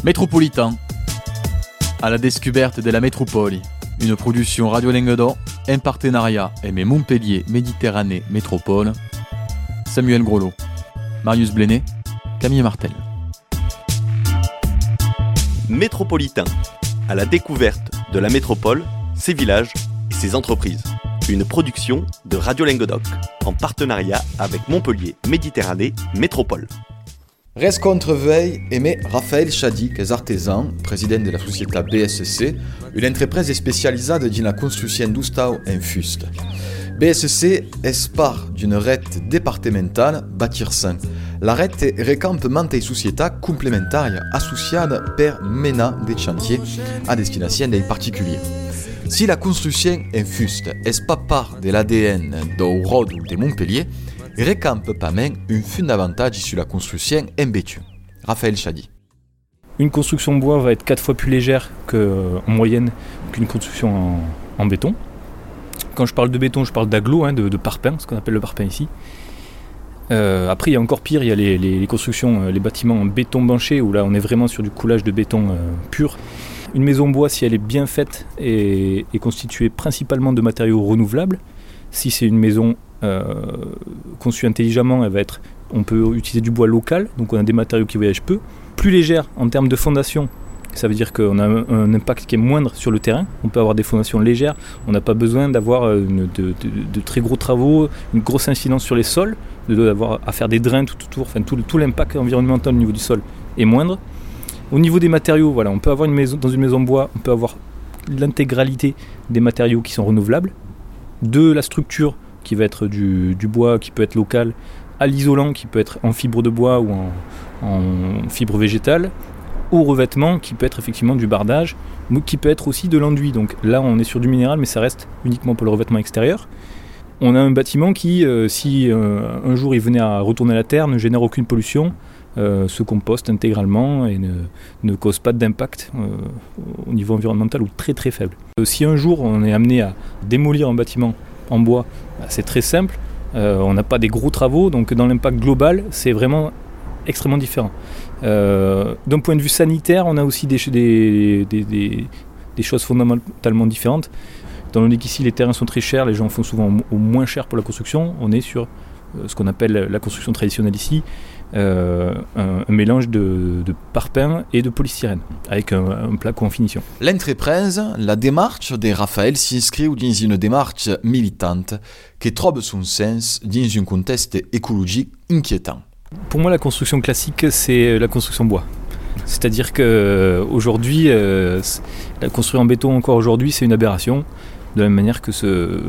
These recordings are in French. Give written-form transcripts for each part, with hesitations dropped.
Métropolitain, à la découverte de la métropole, une production Radio Languedoc, en partenariat avec Montpellier Méditerranée Métropole, Samuel Grelot, Marius Blénet, Camille Martel. Métropolitain, à la découverte de la métropole, ses villages et ses entreprises. Une production de Radio Languedoc, en partenariat avec Montpellier Méditerranée Métropole. Rencontre veille aimé Raphaël Chadi, qui est artisan, président de la société BSC, une entreprise spécialisée dans la construction d'ustau en fuste. BSC est part d'une rete départementale Bâtir Sain. La rete recampement des sociétés complémentaires associées per mener des chantiers à destination des particuliers. Si la construction en fuste n'est pas part de l'ADN du Rhône ou de Montpellier, recampe pas même un fondamental sur la construction en béton. Raphaël Chadi. Une construction en bois va être 4 fois plus légère en moyenne qu'une construction en béton. Quand je parle de béton, je parle d'agglo, de parpaing, ce qu'on appelle le parpaing ici. Après, il y a encore pire, il y a les constructions, les bâtiments en béton banché, où là on est vraiment sur du coulage de béton pur. Une maison en bois, si elle est bien faite, est constituée principalement de matériaux renouvelables. Si c'est une maison conçue intelligemment, on peut utiliser du bois local, donc on a des matériaux qui voyagent peu. Plus légère en termes de fondation, ça veut dire qu'on a un impact qui est moindre sur le terrain. On peut avoir des fondations légères, on n'a pas besoin d'avoir de très gros travaux, une grosse incidence sur les sols, d'avoir à faire des drains tout autour, tout l'impact environnemental au niveau du sol est moindre. Au niveau des matériaux, on peut avoir dans une maison en bois, on peut avoir l'intégralité des matériaux qui sont renouvelables, de la structure qui va être du bois, qui peut être local, à l'isolant qui peut être en fibre de bois ou en fibre végétale, au revêtement qui peut être effectivement du bardage, mais qui peut être aussi de l'enduit. Donc là on est sur du minéral, mais ça reste uniquement pour le revêtement extérieur. On a un bâtiment qui, si un jour il venait à retourner à la terre, ne génère aucune pollution, se composte intégralement et ne cause pas d'impact au niveau environnemental ou très très faible. Si un jour on est amené à démolir un bâtiment en bois, c'est très simple, on n'a pas des gros travaux, donc dans l'impact global c'est vraiment extrêmement différent. D'un point de vue sanitaire, on a aussi des choses fondamentalement différentes. Étant donné qu'ici les terrains sont très chers, les gens font souvent au moins cher pour la construction, on est sur ce qu'on appelle la construction traditionnelle ici, un mélange de parpaing et de polystyrène, avec un placo en finition. L'entreprise, la démarche de Raphaël s'inscrit dans une démarche militante qui trouve son sens dans un contexte écologique inquiétant. Pour moi, la construction classique, c'est la construction bois. C'est-à-dire qu'aujourd'hui, la construire en béton encore aujourd'hui, c'est une aberration. De la même manière que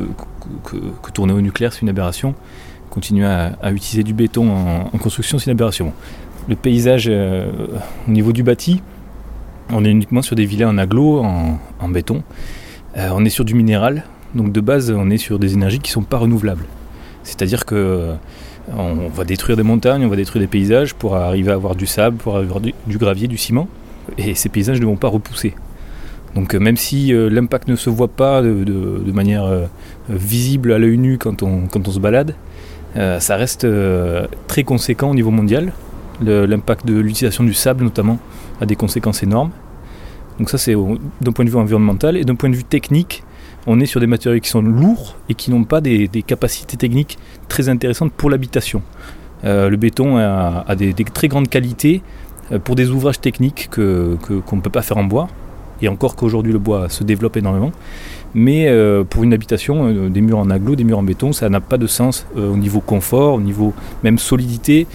tourner au nucléaire, c'est une aberration. Continuer à utiliser du béton en construction, c'est une aberration. Le paysage, au niveau du bâti, on est uniquement sur des villas en agglo, en béton. On est sur du minéral, donc de base, on est sur des énergies qui ne sont pas renouvelables. C'est-à-dire que on va détruire des montagnes, on va détruire des paysages pour arriver à avoir du sable, pour avoir du gravier, du ciment. Et ces paysages ne vont pas repousser. Donc même si l'impact ne se voit pas de manière visible à l'œil nu quand on se balade, ça reste très conséquent au niveau mondial. L'impact de l'utilisation du sable notamment a des conséquences énormes. Donc ça c'est d'un point de vue environnemental. Et d'un point de vue technique, on est sur des matériaux qui sont lourds et qui n'ont pas des capacités techniques très intéressantes pour l'habitation. Le béton a des très grandes qualités pour des ouvrages techniques qu'on ne peut pas faire en bois. Et encore qu'aujourd'hui le bois se développe énormément. Mais pour une habitation, des murs en agglo, des murs en béton, ça n'a pas de sens au niveau confort, au niveau même solidité.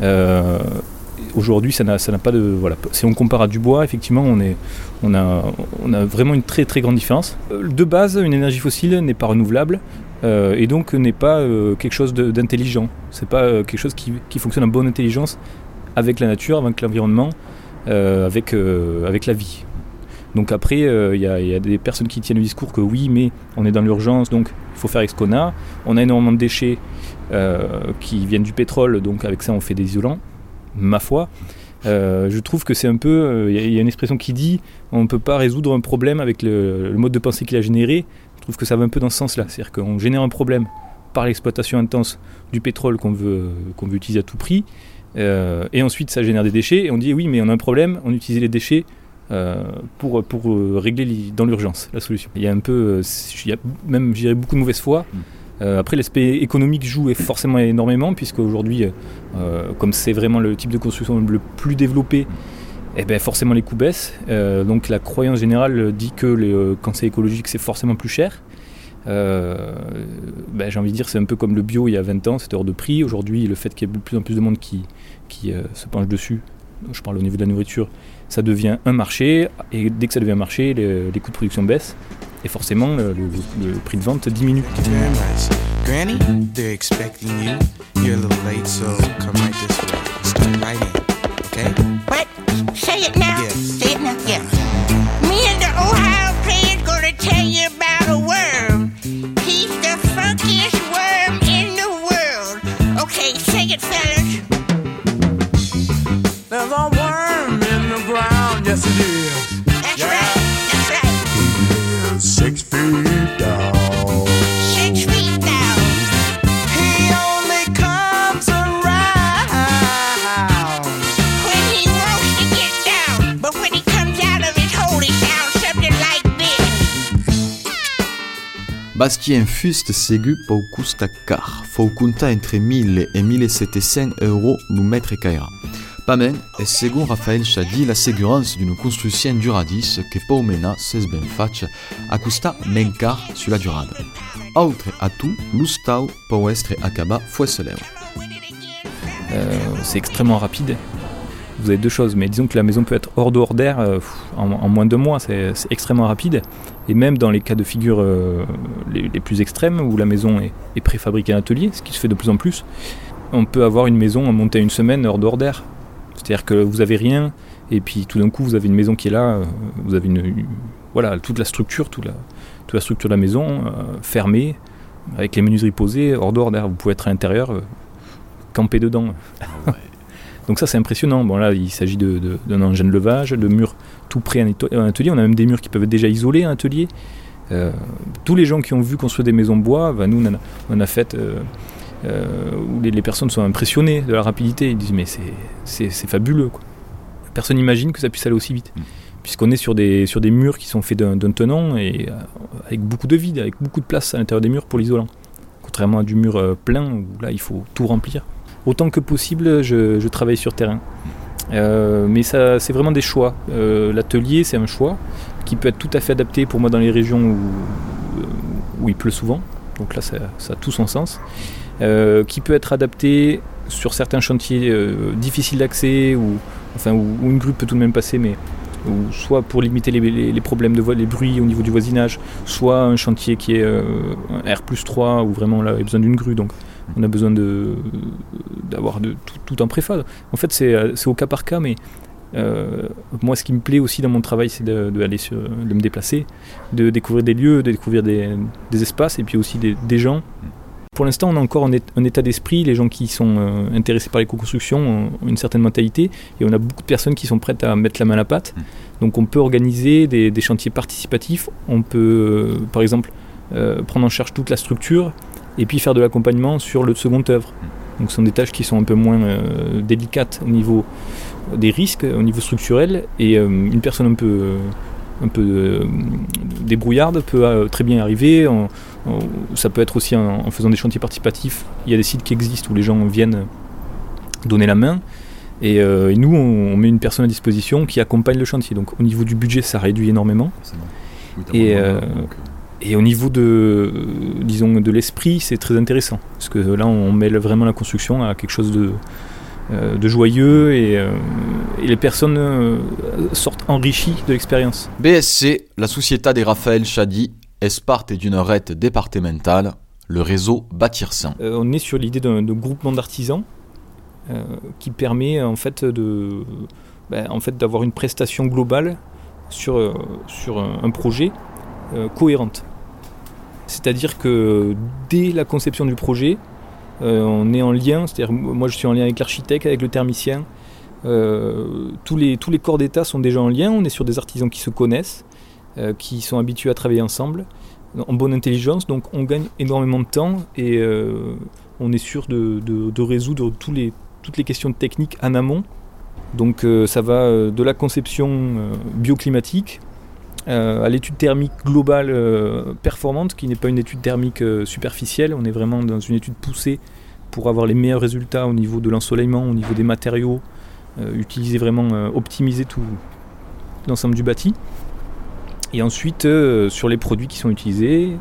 Aujourd'hui, ça n'a pas de... Voilà. Si on compare à du bois, effectivement, on a vraiment une très très grande différence. De base, une énergie fossile n'est pas renouvelable et donc n'est pas quelque chose d'intelligent. C'est pas quelque chose qui fonctionne en bonne intelligence avec la nature, avec l'environnement, avec la vie. Donc après, il y a des personnes qui tiennent le discours que oui, mais on est dans l'urgence, donc il faut faire avec ce qu'on a. On a énormément de déchets qui viennent du pétrole, donc avec ça on fait des isolants. Ma foi, je trouve que c'est un peu... Il y a une expression qui dit on ne peut pas résoudre un problème avec le mode de pensée qu'il a généré. Je trouve que ça va un peu dans ce sens-là. C'est-à-dire qu'on génère un problème par l'exploitation intense du pétrole qu'on veut utiliser à tout prix. Et ensuite, ça génère des déchets. Et on dit oui, mais on a un problème, on utilise les déchets pour régler dans l'urgence la solution. Il y a même, je dirais, beaucoup de mauvaise foi. Après, l'aspect économique joue forcément énormément, puisque aujourd'hui, comme c'est vraiment le type de construction le plus développé, forcément les coûts baissent. Donc la croyance générale dit que quand c'est écologique, c'est forcément plus cher. J'ai envie de dire, c'est un peu comme le bio il y a 20 ans, c'était hors de prix. Aujourd'hui, le fait qu'il y ait de plus en plus de monde qui se penche dessus, je parle au niveau de la nourriture, ça devient un marché, et dès que ça devient un marché, les coûts de production baissent, et forcément le prix de vente diminue. Granny, they're expecting you. You're a little late, so come right this way. Start right in, okay? What? Say it now. Yeah. Say it now. Yeah. Me and the Ohio player's gonna tell you about a worm. He's the funkiest worm in the world. Okay, say it, fellas. There's a worm in the ground, yes it is. That's right. That's right. He is 6 feet down. 6 feet down. He only comes around When he wants to get down, but when he comes out of his hole, he sounds something like this. Bastien Fust segu pou custa car, fou conta entre 1000 et 1700 euros no mètre caire. Pamen est segon Raphaël Chadi l'assurance d'une construction duradis que pou mena ses ben faig a custa men car sur la durade. Autre atout, l'ustau pou estre acaba fueseleu. C'est extrêmement rapide. Vous avez deux choses, mais disons que la maison peut être hors d'eau, hors d'air en moins de 2 mois, c'est extrêmement rapide. Et même dans les cas de figure les plus extrêmes, où la maison est préfabriquée à l'atelier, ce qui se fait de plus en plus, on peut avoir une maison montée à 1 semaine hors d'eau, hors d'air. C'est-à-dire que vous avez rien, et puis tout d'un coup vous avez une maison qui est là, vous avez toute la structure, toute la structure de la maison fermée, avec les menuiseries posées, hors d'eau, hors d'air. Vous pouvez être à l'intérieur, camper dedans. Donc ça c'est impressionnant. Bon là il s'agit d'un engin de levage, de murs tout près à un atelier. On a même des murs qui peuvent être déjà isolés à un atelier. Tous les gens qui ont vu construire des maisons bois, nous on en a fait où les personnes sont impressionnées de la rapidité. Ils disent mais c'est fabuleux quoi. Personne n'imagine que ça puisse aller aussi vite. Puisqu'on est sur des murs qui sont faits d'un tenant et avec beaucoup de vide, avec beaucoup de place à l'intérieur des murs pour l'isolant. Contrairement à du mur plein où là il faut tout remplir. Autant que possible, je travaille sur terrain. Mais ça, c'est vraiment des choix. L'atelier, c'est un choix qui peut être tout à fait adapté pour moi dans les régions où il pleut souvent. Donc là, ça a tout son sens. Qui peut être adapté sur certains chantiers difficiles d'accès où une grue peut tout de même passer, mais soit pour limiter les problèmes de les bruits au niveau du voisinage, soit un chantier qui est un R+3 où vraiment là il y a besoin d'une grue, donc on a besoin d'avoir tout en préface. En fait c'est au cas par cas, mais moi ce qui me plaît aussi dans mon travail c'est de me déplacer, de découvrir des lieux, de découvrir des espaces et puis aussi des gens. Pour l'instant, on a encore un état d'esprit. Les gens qui sont intéressés par l'éco-construction ont une certaine mentalité et on a beaucoup de personnes qui sont prêtes à mettre la main à la pâte. Donc on peut organiser des chantiers participatifs. On peut, par exemple, prendre en charge toute la structure et puis faire de l'accompagnement sur le second œuvre. Donc ce sont des tâches qui sont un peu moins délicates au niveau des risques, au niveau structurel. Et une personne un peu débrouillarde peut très bien arriver. Ça peut être aussi en faisant des chantiers participatifs. Il y a des sites qui existent où les gens viennent donner la main et nous on met une personne à disposition qui accompagne le chantier. Donc au niveau du budget ça réduit énormément et au niveau de l'esprit c'est très intéressant parce que là on mêle vraiment la construction à quelque chose de joyeux et les personnes sortent enrichies de l'expérience. BSC, la Società de Raphaël Chadi, est parte d'une rete départementale, le réseau Bâtir 100. On est sur l'idée d'un groupement d'artisans qui permet en fait d'avoir une prestation globale sur un projet cohérente. C'est-à-dire que dès la conception du projet, on est en lien, c'est-à-dire moi je suis en lien avec l'architecte, avec le thermicien. Tous les corps d'état sont déjà en lien, on est sur des artisans qui se connaissent, qui sont habitués à travailler ensemble, en bonne intelligence, donc on gagne énormément de temps et on est sûr de résoudre tous toutes les questions techniques en amont. Donc ça va de la conception bioclimatique à l'étude thermique globale performante, qui n'est pas une étude thermique superficielle. On est vraiment dans une étude poussée pour avoir les meilleurs résultats au niveau de l'ensoleillement, au niveau des matériaux, utiliser vraiment, optimiser tout l'ensemble du bâti. Et ensuite, sur les produits qui sont utilisés,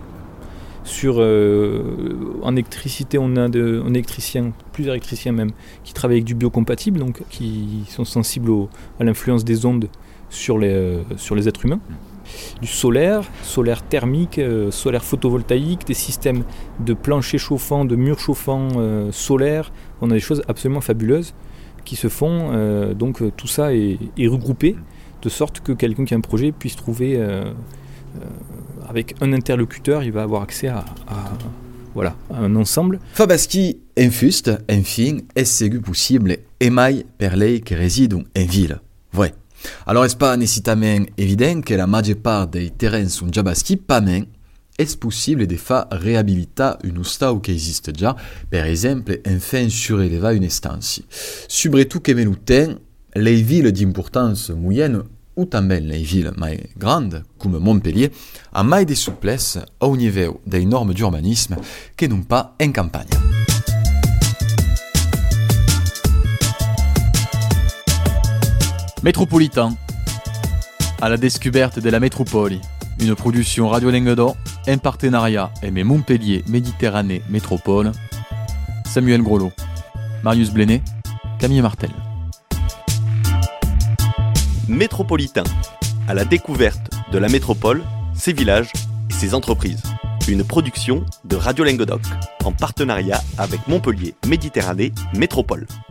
en électricité, on a plusieurs électriciens même, qui travaillent avec du biocompatible, donc qui sont sensibles à l'influence des ondes sur les êtres humains. Du solaire thermique, solaire photovoltaïque, des systèmes de planchers chauffants, de murs chauffants solaires. On a des choses absolument fabuleuses qui se font. Donc tout ça est regroupé de sorte que quelqu'un qui a un projet puisse trouver, avec un interlocuteur, il va avoir accès à un ensemble. Fabaski infust, enfin, è segu possible e mai per lei che resido in ville. Ouais. Alors, è pas necessariamente evidente che la maggior parte dei terreni sono già basti, pas men è possibile di far riabilitare uno stato che esiste già, per esempio, enfin surélevare une stanza. Soprattutto che menuten, le ville d'importanza moyenne ou també les villes mai grandes, come Montpellier, ha mai de souplesse au niveau des normes d'urbanisme che non pas en campagne. Métropolitain, à la découverte de la métropole, une production Radio Languedoc en partenariat avec Montpellier Méditerranée Métropole. Samuel Groslo, Marius Blénet, Camille Martel. Métropolitain, à la découverte de la métropole, ses villages et ses entreprises. Une production de Radio Languedoc en partenariat avec Montpellier Méditerranée Métropole.